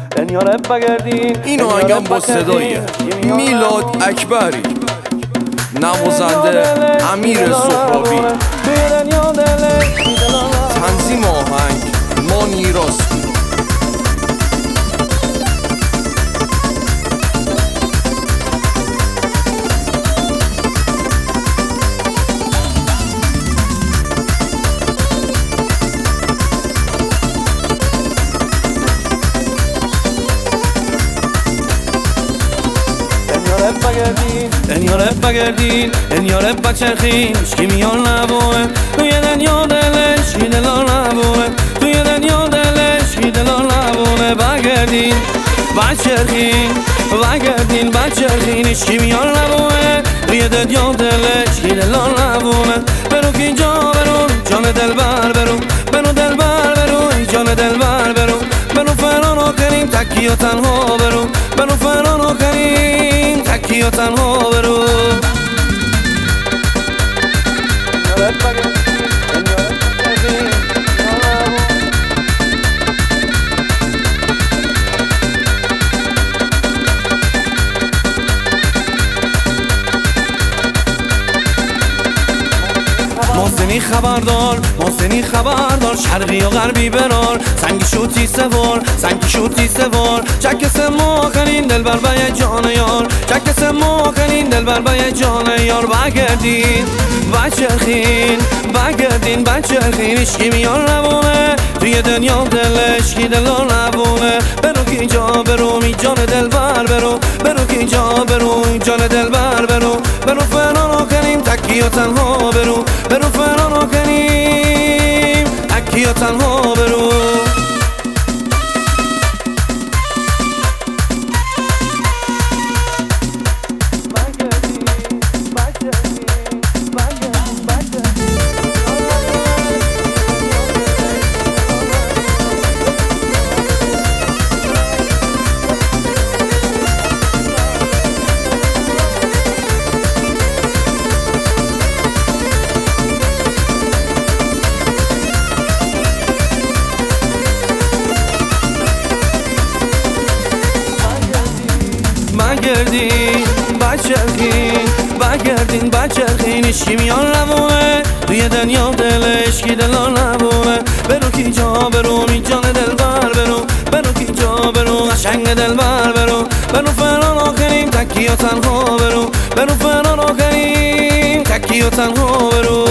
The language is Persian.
دنیا رو بگردین. این آهنگم با صدای میلاد اکبری، نوازنده امیر سهرابی، تنظیم آهنگ مانی راستی. دنیا رو بگردین، دنیا رو بچرخین، اشکی میان نبوه توی دنیا دلش کی دلار نبوه، توی دنیا دلش کی دلار نبوه. بگردین بچرخین، بگردین بچرخین، اشکی میان نبوه توی دنیا دلش کی دلار نبوه. برو که اینجا برو جان دلبر، برو برو دلبر، برو جان دلبر، برو برو فران آخرین تکی و تنها، برو برو فران آخرین تکی و تنها، برو. محسنی خبردار، محسنی خبردار، شرقی و غربی برار، سنگی شوتی سوار، سنگی شوتی سوار، چک سما کنین دل بر بای جان یار، چک سما کنین دل بر بای جان یار. بگردین بچرخین، بگردین بچرخین، اشکی میان نبونه توی دنیا دلش کی دلار نبونه. برو که اینجا برو می جان دلبر، برو برو که اینجا برو جان دلبر، برو برو فران آخرین تکی و تنها، برو برو فران آخرین تکی و تنها، برو. بگردین بچرخین، بگردین بچرخین، اشکی میان نبوه توی دنیا دلش کی دلار نبوه. برو که اینجا برو می جان دلبر، برو برو که اینجا برو قشنگ دلبر، برو برو فران آخرین تکی و تنها، برو برو فران آخرین تکی و تنها، برو.